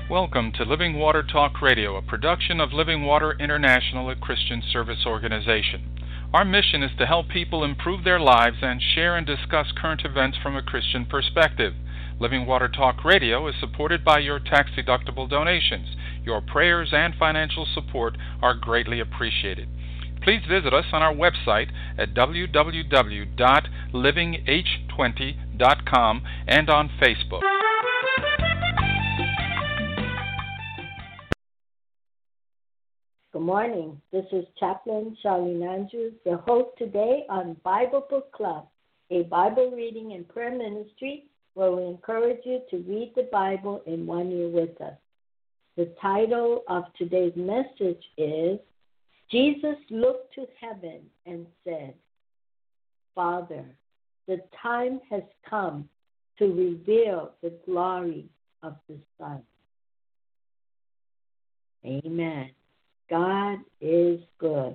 Welcome to Living Water Talk Radio, a production of Living Water International, a Christian service organization. Our mission is to help people improve their lives and share and discuss current events from a Christian perspective. Living Water Talk Radio is supported by your tax-deductible donations. Your prayers and financial support are greatly appreciated. Please visit us on our website at www.livingh20.com and on Facebook. Good morning. This is Chaplain Charlene Andrews, the host today on Bible Book Club, a Bible reading and prayer ministry where we encourage you to read the Bible in 1 year with us. The title of today's message is Jesus Looked to Heaven and Said, Father, the time has come to reveal the glory of the Son. Amen. God is good.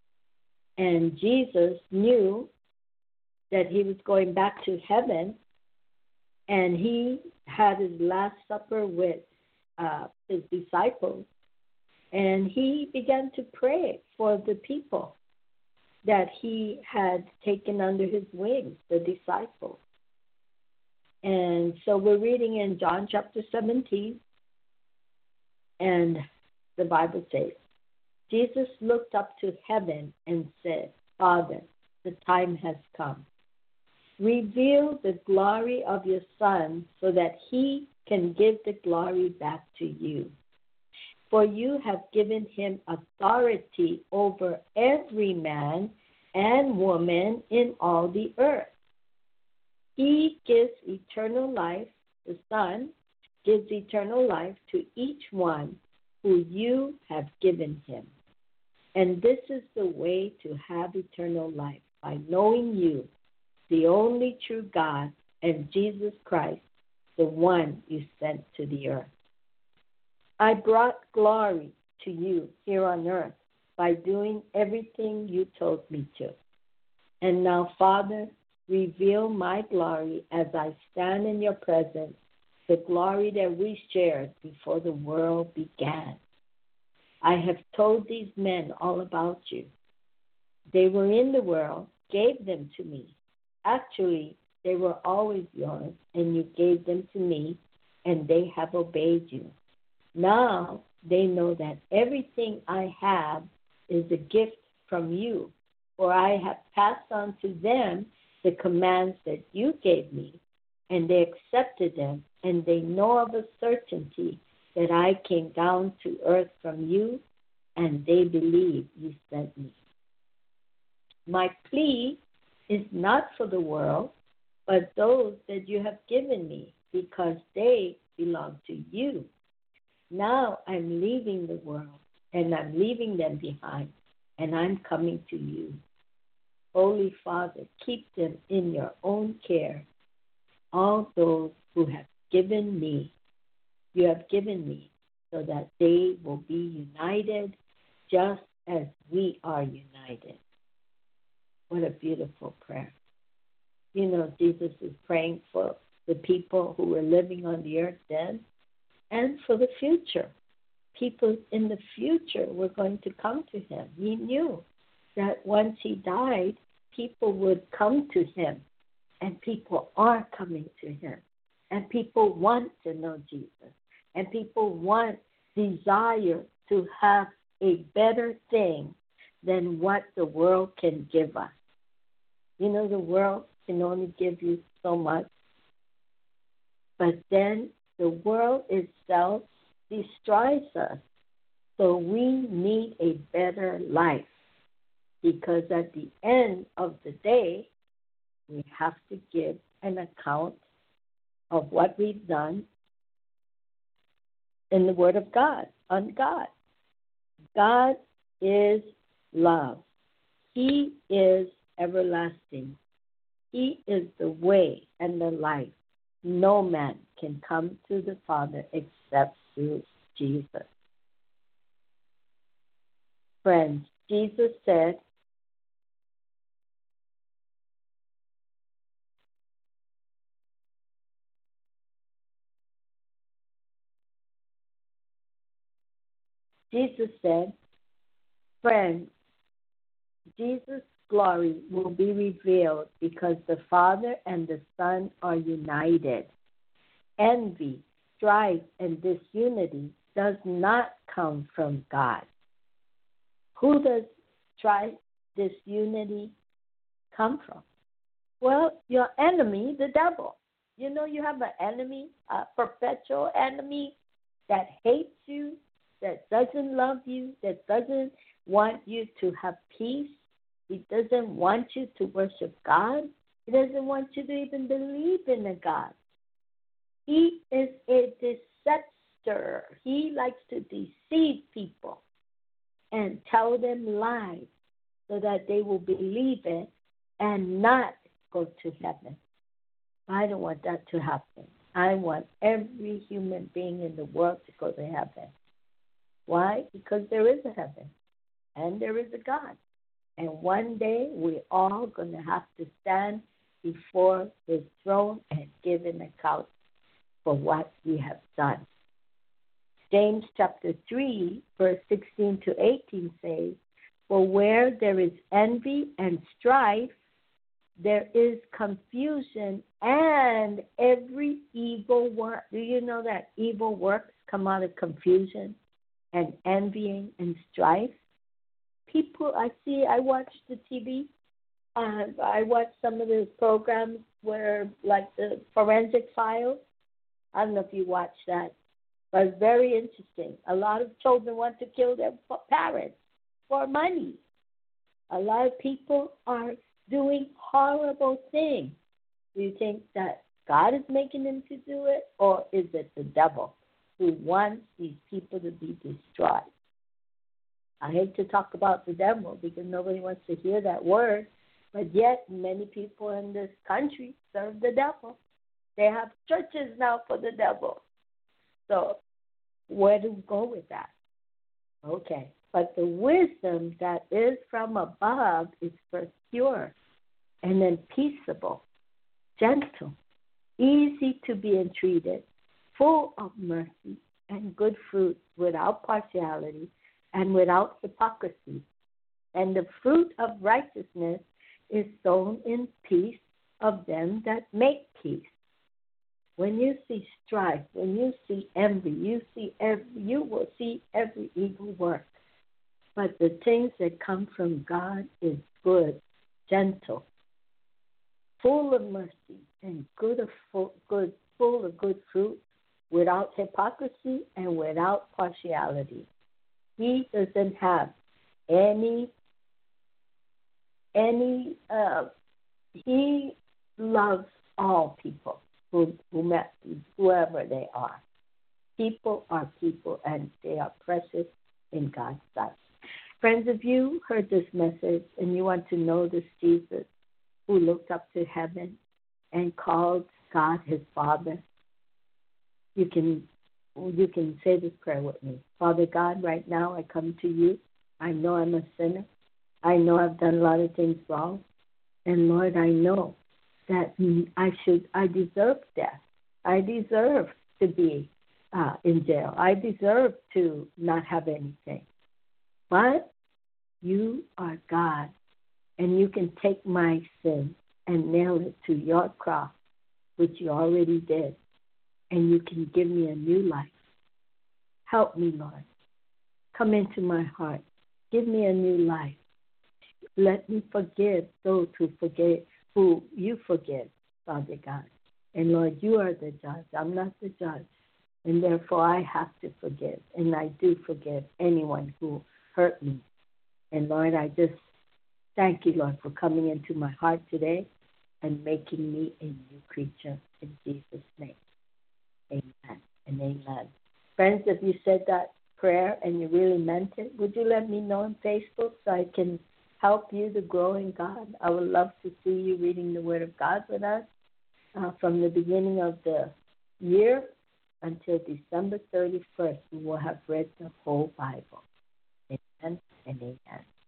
And Jesus knew that he was going back to heaven, and he had his Last Supper with his disciples, and he began to pray for the people that he had taken under his wings, the disciples. And so we're reading in John chapter 17, and the Bible says, Jesus looked up to heaven and said, Father, the time has come. Reveal the glory of your Son so that he can give the glory back to you. For you have given him authority over every man and woman in all the earth. He gives eternal life, the Son gives eternal life to each one who you have given him. And this is the way to have eternal life, by knowing you, the only true God, and Jesus Christ, the one you sent to the earth. I brought glory to you here on earth by doing everything you told me to. And now, Father, reveal my glory as I stand in your presence, the glory that we shared before the world began. I have told these men all about you. They were in the world, gave them to me. Actually, they were always yours, and you gave them to me, and they have obeyed you. Now they know that everything I have is a gift from you, for I have passed on to them the commands that you gave me, and they accepted them, and they know of a certainty that I came down to earth from you, and they believe you sent me. My plea is not for the world, but those that you have given me, because they belong to you. Now I'm leaving the world, and I'm leaving them behind, and I'm coming to you. Holy Father, keep them in your own care, all those who have given me, you have given me, so that they will be united just as we are united. What a beautiful prayer. You know, Jesus is praying for the people who were living on the earth then and for the future. People in the future were going to come to him. He knew that once he died, people would come to him, and people are coming to him. And people want to know Jesus. And people desire to have a better thing than what the world can give us. You know, the world can only give you so much. But then the world itself destroys us. So we need a better life. Because at the end of the day, we have to give an account of what we've done in the Word of God, on God. God is love. He is everlasting. He is the way and the life. No man can come to the Father except through Jesus. Friends, Jesus said, Jesus said, friends, Jesus' glory will be revealed because the Father and the Son are united. Envy, strife, and disunity does not come from God. Who does strife, disunity come from? Well, your enemy, the devil. You know you have an enemy, a perpetual enemy that hates you, that doesn't love you, that doesn't want you to have peace. He doesn't want you to worship God. He doesn't want you to even believe in a God. He is a deceptor. He likes to deceive people and tell them lies so that they will believe it and not go to heaven. I don't want that to happen. I want every human being in the world to go to heaven. Why? Because there is a heaven and there is a God. And one day we're all going to have to stand before his throne and give an account for what we have done. James chapter 3, verse 16 to 18 says, for where there is envy and strife, there is confusion and every evil work. Do you know that evil works come out of confusion and envying and strife? People, I watch the TV. I watch some of the programs where, like the Forensic Files. I don't know if you watch that, but it's very interesting. A lot of children want to kill their parents for money. A lot of people are doing horrible things. Do you think that God is making them to do it, or is it the devil who wants these people to be destroyed? I hate to talk about the devil because nobody wants to hear that word, but yet many people in this country serve the devil. They have churches now for the devil. So where do we go with that? Okay. But the wisdom that is from above is first pure and then peaceable, gentle, easy to be entreated, full of mercy and good fruit, without partiality and without hypocrisy. And the fruit of righteousness is sown in peace of them that make peace. When you see strife, when you see envy, you will see every evil work. But the things that come from God is good, gentle, full of mercy, and full of good fruit, without hypocrisy and without partiality. He doesn't have he loves all people, whoever they are. People are people, and they are precious in God's sight. Friends, if you heard this message and you want to know this Jesus who looked up to heaven and called God his Father, you can say this prayer with me. Father God, right now I come to you. I know I'm a sinner. I know I've done a lot of things wrong. And Lord, I know that I deserve death. I deserve to be in jail. I deserve to not have anything. But you are God, and you can take my sin and nail it to your cross, which you already did, and you can give me a new life. Help me, Lord. Come into my heart. Give me a new life. Let me forgive those who you forgive, Father God. And Lord, you are the judge. I'm not the judge. And therefore I have to forgive. And I do forgive anyone who hurt me. And Lord, I just thank you, Lord, for coming into my heart today and making me a new creature in Jesus' name. Amen and amen. Friends, if you said that prayer and you really meant it, would you let me know on Facebook so I can help you to grow in God? I would love to see you reading the Word of God with us from the beginning of the year until December 31st. We will have read the whole Bible. Amen and amen.